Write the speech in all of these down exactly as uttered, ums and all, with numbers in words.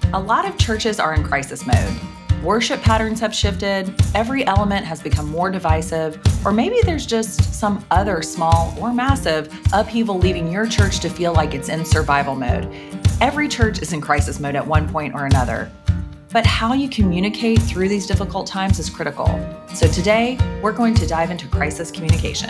A lot of churches are in crisis mode. Worship patterns have shifted, every element has become more divisive, or maybe there's just some other small or massive upheaval leaving your church to feel like it's in survival mode. Every church is in crisis mode at one point or another. But how you communicate through these difficult times is critical. So today, we're going to dive into crisis communication.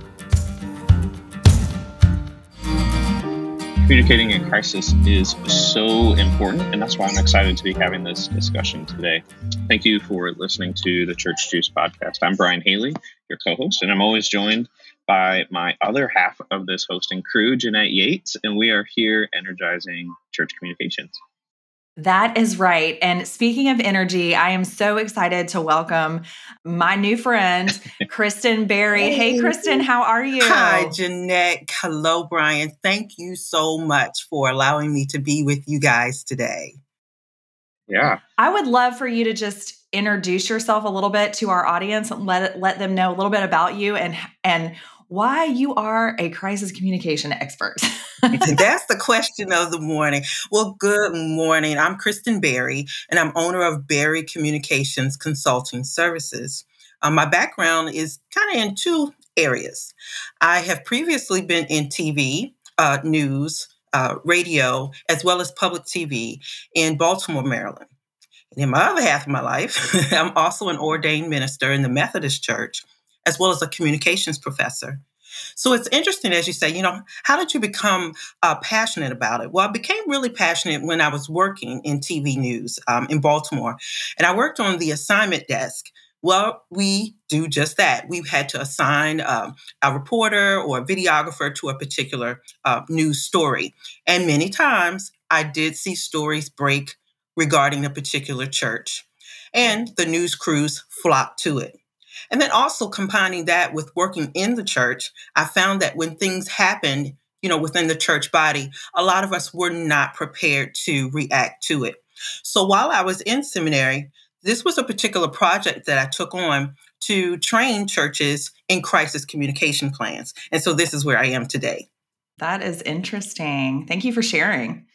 Communicating in crisis is so important, and that's why I'm excited to be having this discussion today. Thank you for listening to the Church Juice podcast. I'm Brian Haley, your co-host, and I'm always joined by my other half of this hosting crew, Jeanette Yates, and we are here energizing church communications. That is right. And speaking of energy, I am so excited to welcome my new friend, Kristen Berry. Hey, hey Kristen, how are you? Hi, Jeanette. Hello, Brian. Thank you so much for allowing me to be with you guys today. Yeah. I would love for you to just introduce yourself a little bit to our audience and let let them know a little bit about you and and why you are a crisis communication expert. That's the question of the morning. Well, good morning. I'm Kristen Berry, and I'm owner of Berry Communications Consulting Services. Um, my background is kind of in two areas. I have previously been in T V, uh, news, uh, radio, as well as public T V in Baltimore, Maryland. And in my other half of my life, I'm also an ordained minister in the Methodist Church, as well as a communications professor. So it's interesting, as you say, you know, how did you become uh, passionate about it? Well, I became really passionate when I was working in T V news um, in Baltimore, and I worked on the assignment desk. Well, we do just that. We had to assign um, a reporter or a videographer to a particular uh, news story. And many times I did see stories break regarding a particular church, and the news crews flocked to it. And then also combining that with working in the church, I found that when things happened, you know, within the church body, a lot of us were not prepared to react to it. So while I was in seminary, this was a particular project that I took on to train churches in crisis communication plans. And so this is where I am today. That is interesting. Thank you for sharing.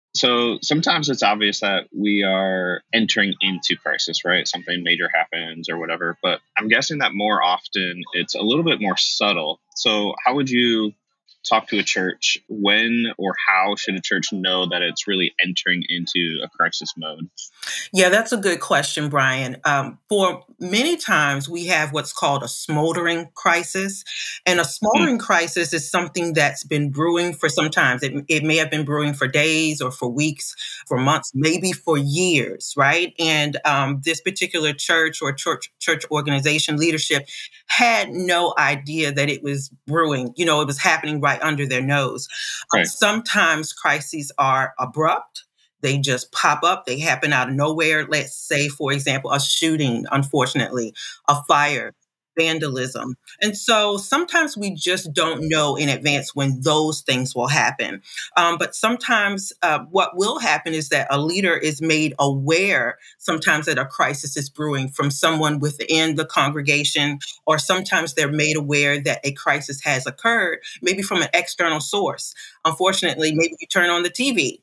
So sometimes it's obvious that we are entering into crisis, right? Something major happens or whatever. But I'm guessing that more often it's a little bit more subtle. So how would you talk to a church? When or how should a church know that it's really entering into a crisis mode? Yeah, that's a good question, Brian. Um, for many times, we have what's called a smoldering crisis. And a smoldering mm. crisis is something that's been brewing for some time. It, it may have been brewing for days or for weeks, for months, maybe for years, right? And um, this particular church or church, church organization leadership had no idea that it was brewing. You know, it was happening right under their nose. Right. Um, sometimes crises are abrupt. They just pop up. They happen out of nowhere. Let's say, for example, a shooting, unfortunately, a fire, vandalism. And so sometimes we just don't know in advance when those things will happen. Um, but sometimes uh, what will happen is that a leader is made aware sometimes that a crisis is brewing from someone within the congregation, or sometimes they're made aware that a crisis has occurred, maybe from an external source. Unfortunately, maybe you turn on the T V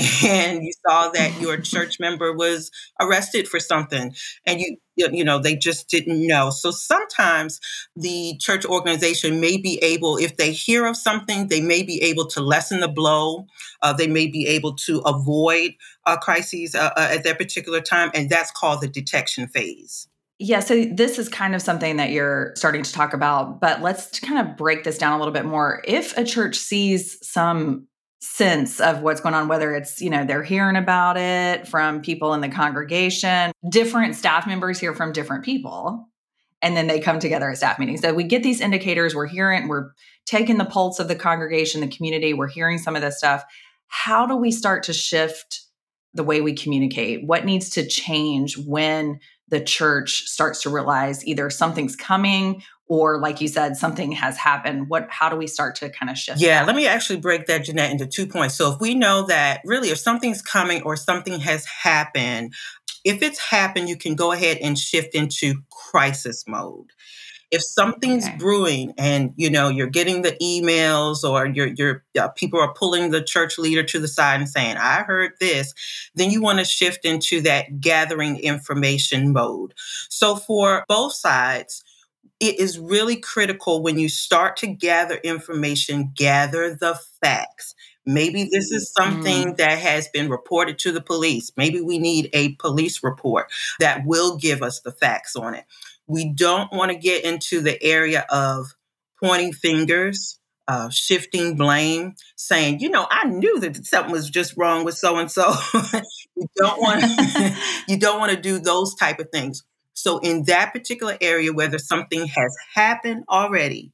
and you saw that your church member was arrested for something, and you you know they just didn't know. So sometimes the church organization may be able, if they hear of something, they may be able to lessen the blow. Uh, they may be able to avoid uh, crises uh, uh, at that particular time, and that's called the detection phase. Yeah, so this is kind of something that you're starting to talk about, but let's kind of break this down a little bit more. If a church sees some sense of what's going on, whether it's, you know, they're hearing about it from people in the congregation, different staff members hear from different people, and then they come together at staff meetings. So we get these indicators, we're hearing, we're taking the pulse of the congregation, the community, we're hearing some of this stuff. How do we start to shift the way we communicate? What needs to change when the church starts to realize either something's coming or, like you said, something has happened? What, how do we start to kind of shift? Yeah, that? Let me actually break that, Jeanette, into two points. So if we know that really if something's coming or something has happened, if it's happened, you can go ahead and shift into crisis mode. If something's Okay. brewing and, you know, you're getting the emails or your your uh, people are pulling the church leader to the side and saying, I heard this, then you want to shift into that gathering information mode. So for both sides, it is really critical when you start to gather information, gather the facts. Maybe this is something Mm. that has been reported to the police. Maybe we need a police report that will give us the facts on it. We don't want to get into the area of pointing fingers, uh, shifting blame, saying, you know, I knew that something was just wrong with so and so. You don't want you don't want to do those type of things. So in that particular area, whether something has happened already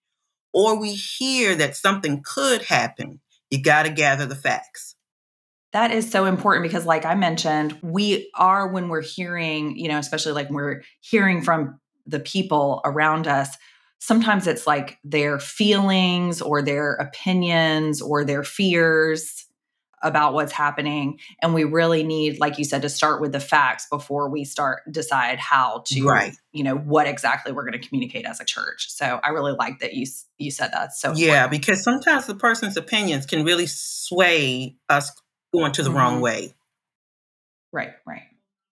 or we hear that something could happen, you got to gather the facts. That is so important because, like I mentioned, we are, when we're hearing, you know, especially like when we're hearing from the people around us, sometimes it's like their feelings or their opinions or their fears about what's happening. And we really need, like you said, to start with the facts before we start decide how to, Right. you know, what exactly we're going to communicate as a church. So I really like that you you said that's so Yeah, important. because sometimes the person's opinions can really sway us going to the wrong Hmm. way. Right, right.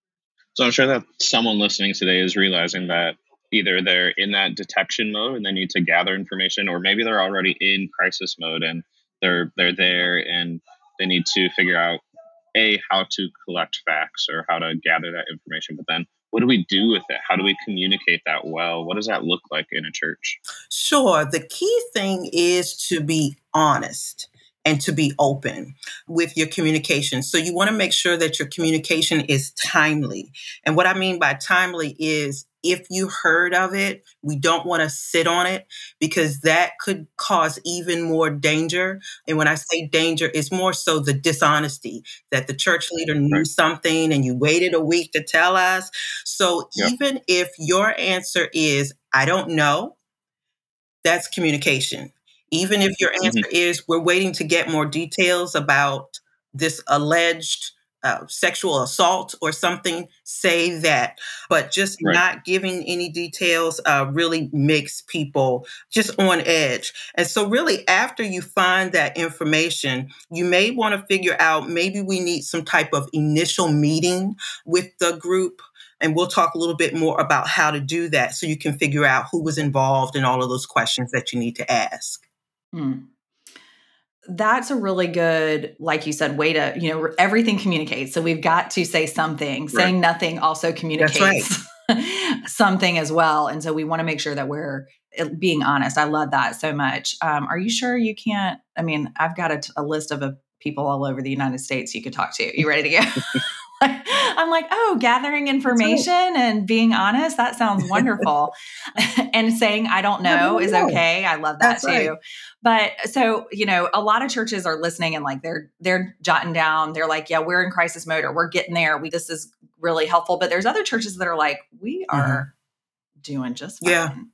So I'm sure that someone listening today is realizing that either they're in that detection mode and they need to gather information, or maybe they're already in crisis mode and they're they're there and they need to figure out a how to collect facts or how to gather that information. But then what do we do with it? How do we communicate that well? What does that look like in a church? Sure. The key thing is to be honest and to be open with your communication. So you want to make sure that your communication is timely. And what I mean by timely is if you heard of it, we don't want to sit on it because that could cause even more danger. And when I say danger, it's more so the dishonesty that the church leader knew Right. something and you waited a week to tell us. So Yep. even if your answer is, I don't know, that's communication. Even if your Hmm. answer is, we're waiting to get more details about this alleged uh, sexual assault or something, say that. But just Right. not giving any details uh, really makes people just on edge. And so, really, after you find that information, you may want to figure out maybe we need some type of initial meeting with the group. And we'll talk a little bit more about how to do that so you can figure out who was involved and all of those questions that you need to ask. Hmm. That's a really good, like you said, way to, you know, everything communicates. So we've got to say something. Right. Saying nothing also That's right. communicates something as well. And so we want to make sure that we're uh, being honest. I love that so much. Um, are you sure you can't? I mean, I've got a, a list of uh, people all over the United States you could talk to. You ready to go? I'm like, oh, gathering That's right. information and being honest. That sounds wonderful. And saying, I don't I know don't is know. okay. I love that That's right. too. But so, you know, a lot of churches are listening and like they're, they're jotting down, they're like, yeah, we're in crisis mode or we're getting there. We, this is really helpful. But there's other churches that are like, we hmm are doing just Yeah. fine.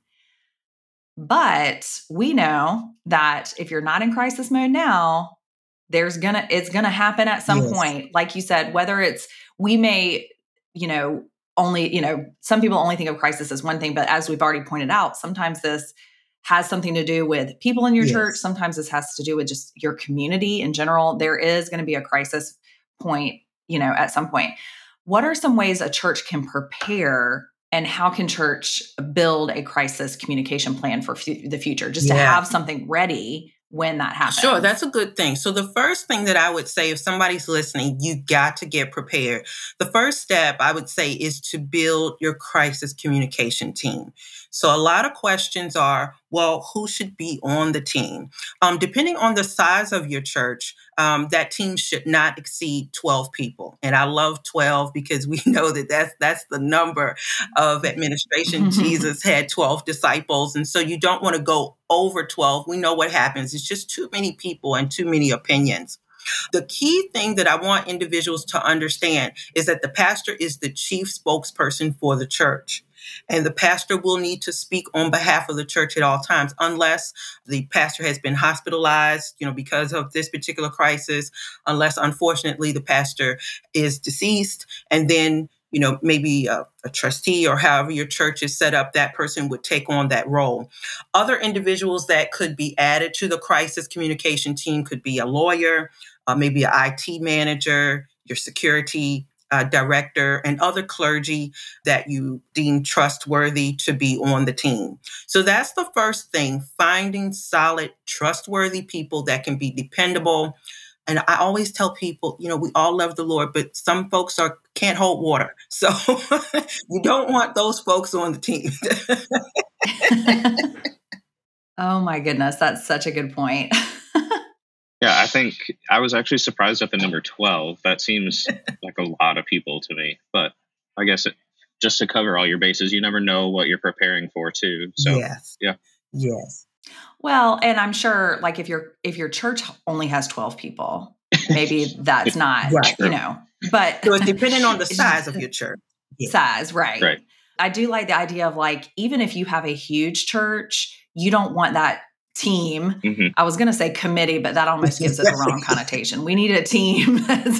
But we know that if you're not in crisis mode now, there's gonna, it's gonna happen at some Yes. point. Like you said, whether it's, we may, you know, only, you know, some people only think of crisis as one thing, but as we've already pointed out, sometimes this has something to do with people in your church. Yes. Sometimes this has to do with just your community in general. There is going to be a crisis point, you know, at some point. What are some ways a church can prepare and how can church build a crisis communication plan for fu- the future, just to Yeah. have something ready when that happens? Sure, that's a good thing. So, the first thing that I would say, if somebody's listening, you got to get prepared. The first step I would say is to build your crisis communication team. So, a lot of questions are, well, who should be on the team? Um, depending on the size of your church, um, that team should not exceed twelve people. And I love twelve because we know that that's, that's the number of administration. Jesus had twelve disciples. And so you don't want to go over twelve. We know what happens. It's just too many people and too many opinions. The key thing that I want individuals to understand is that the pastor is the chief spokesperson for the church. And the pastor will need to speak on behalf of the church at all times, unless the pastor has been hospitalized, you know, because of this particular crisis, unless unfortunately the pastor is deceased. And then you know, maybe a, a trustee or however your church is set up, that person would take on that role. Other individuals that could be added to the crisis communication team could be a lawyer, uh, maybe an I T manager, your security uh, director, and other clergy that you deem trustworthy to be on the team. So that's the first thing, finding solid, trustworthy people that can be dependable. And I always tell people, you know, we all love the Lord, but some folks are can't hold water. So you don't want those folks on the team. Oh my goodness, that's such a good point. Yeah, I think I was actually surprised at the number twelve. That seems like a lot of people to me. But I guess it, just to cover all your bases, you never know what you're preparing for too. So, yes. yeah. Yes. Well, and I'm sure like if your if your church only has twelve people, maybe that's not, Right. you know, but So it's depending on the size of your church. Yeah. size, right. Right. I do like the idea of like, even if you have a huge church, you don't want that team. Mhm. I was going to say committee, but that almost gives it the wrong connotation. We need a team.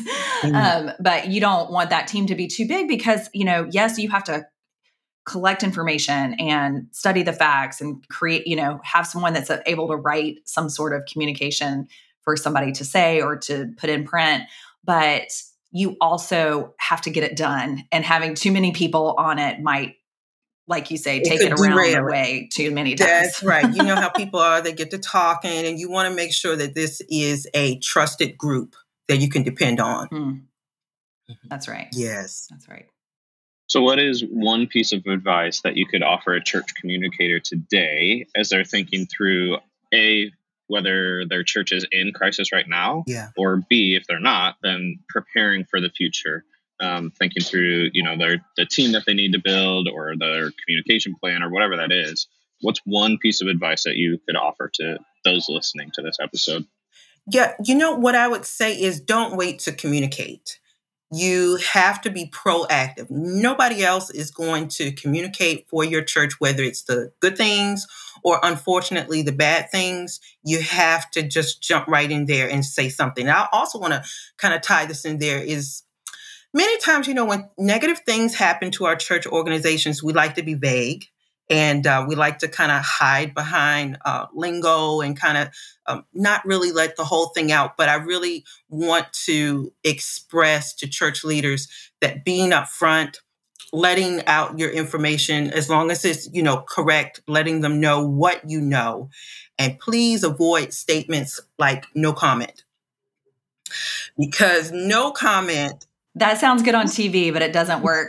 um, but you don't want that team to be too big because, you know, yes, you have to collect information and study the facts and create, you know, have someone that's able to write some sort of communication for somebody to say or to put in print. But you also have to get it done. And having too many people on it might, like you say, It take could it around derail the it. way too many times. That's right. You know how people are, they get to talking, and you want to make sure that this is a trusted group that you can depend on. Hmm. That's right. Yes. That's right. So, what is one piece of advice that you could offer a church communicator today as they're thinking through A, whether their church is in crisis right now, Yeah. or B, if they're not, then preparing for the future, um, thinking through, you know, their the team that they need to build or their communication plan or whatever that is? What's one piece of advice that you could offer to those listening to this episode? Yeah. You know, what I would say is don't wait to communicate. You have to be proactive. Nobody else is going to communicate for your church, whether it's the good things or unfortunately the bad things. You have to just jump right in there and say something. And I also want to kind of tie this in there is many times, you know, when negative things happen to our church organizations, we like to be vague. And uh, we like to kind of hide behind uh, lingo and kind of um, not really let the whole thing out. But I really want to express to church leaders that being upfront, letting out your information, as long as it's, you know, correct, letting them know what you know. And please avoid statements like no comment. Because no comment. That sounds good on T V, but it doesn't work.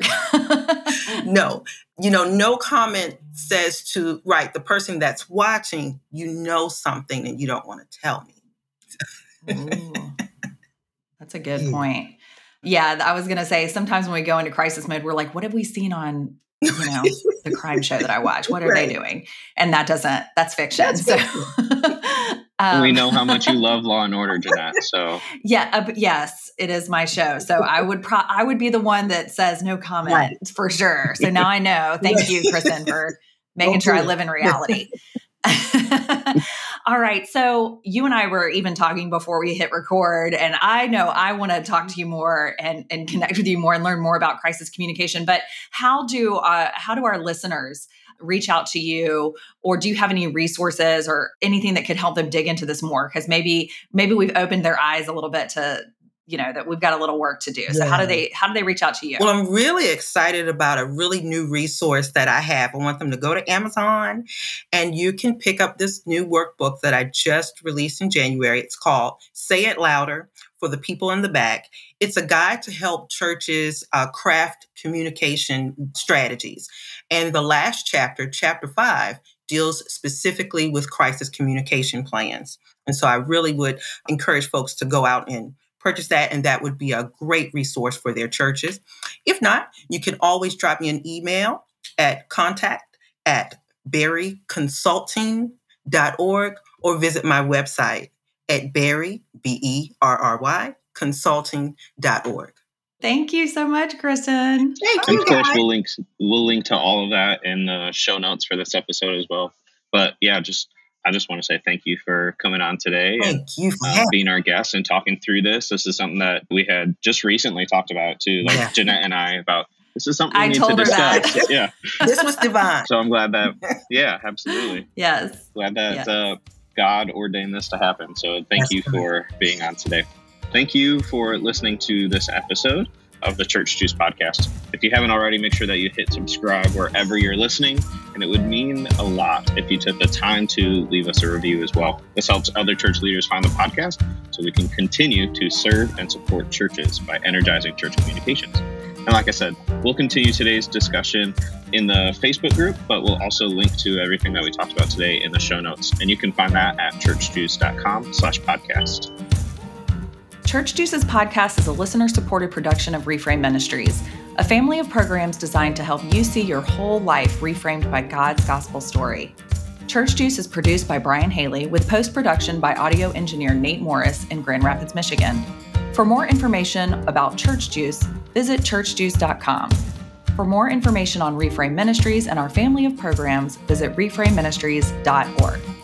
No, you know, no comment says to, right, the person that's watching, you know something and you don't want to tell me. Ooh, that's a good point. Yeah, I was going to say, sometimes when we go into crisis mode, we're like, what have we seen on, you know, the crime show that I watch? What are right. they doing? And that doesn't, that's fiction. That's so um, we know how much you love Law and Order, Jeanette. So yeah, uh, yes, it is my show. So I would pro- I would be the one that says no comment right. for sure. So now I know. Thank you, Kristen, for making sure I live in reality. All right. So you and I were even talking before we hit record, and I know I want to talk to you more and, and connect with you more and learn more about crisis communication. But how do uh, how do our listeners reach out to you, or do you have any resources or anything that could help them dig into this more? Because maybe maybe we've opened their eyes a little bit to, you know, that we've got a little work to do. So yeah. how do they how do they reach out to you? Well, I'm really excited about a really new resource that I have. I want them to go to Amazon, and you can pick up this new workbook that I just released in January. It's called Say It Louder for the People in the Back. It's a guide to help churches uh, craft communication strategies. And the last chapter, chapter five, deals specifically with crisis communication plans. And so I really would encourage folks to go out and purchase that, and that would be a great resource for their churches. If not, you can always drop me an email at contact at berry consulting dot org or visit my website at berry, B E R R Y, consulting dot org. Thank you so much, Kristen. Thank and you, of course, guys. we'll link we'll link to all of that in the show notes for this episode as well. But yeah, just I just want to say thank you for coming on today Thank and you for uh, being our guest and talking through this. This is something that we had just recently talked about too, like yeah. Jeanette and I, about this is something we I need told to her that. discuss. Yeah. This was divine. So I'm glad that, yeah, absolutely. Yes. Glad that Yes. uh, God ordained this to happen. So thank That's you right. for being on today. Thank you for listening to this episode of the Church Juice podcast. If you haven't already, make sure that you hit subscribe wherever you're listening. And it would mean a lot if you took the time to leave us a review as well. This helps other church leaders find the podcast so we can continue to serve and support churches by energizing church communications. And like I said, we'll continue today's discussion in the Facebook group, but we'll also link to everything that we talked about today in the show notes. And you can find that at churchjuice.com slash podcast. Church Juice's podcast is a listener-supported production of Reframe Ministries, a family of programs designed to help you see your whole life reframed by God's gospel story. Church Juice is produced by Brian Haley with post-production by audio engineer Nate Morris in Grand Rapids, Michigan. For more information about Church Juice, visit church juice dot com. For more information on Reframe Ministries and our family of programs, visit reframe ministries dot org.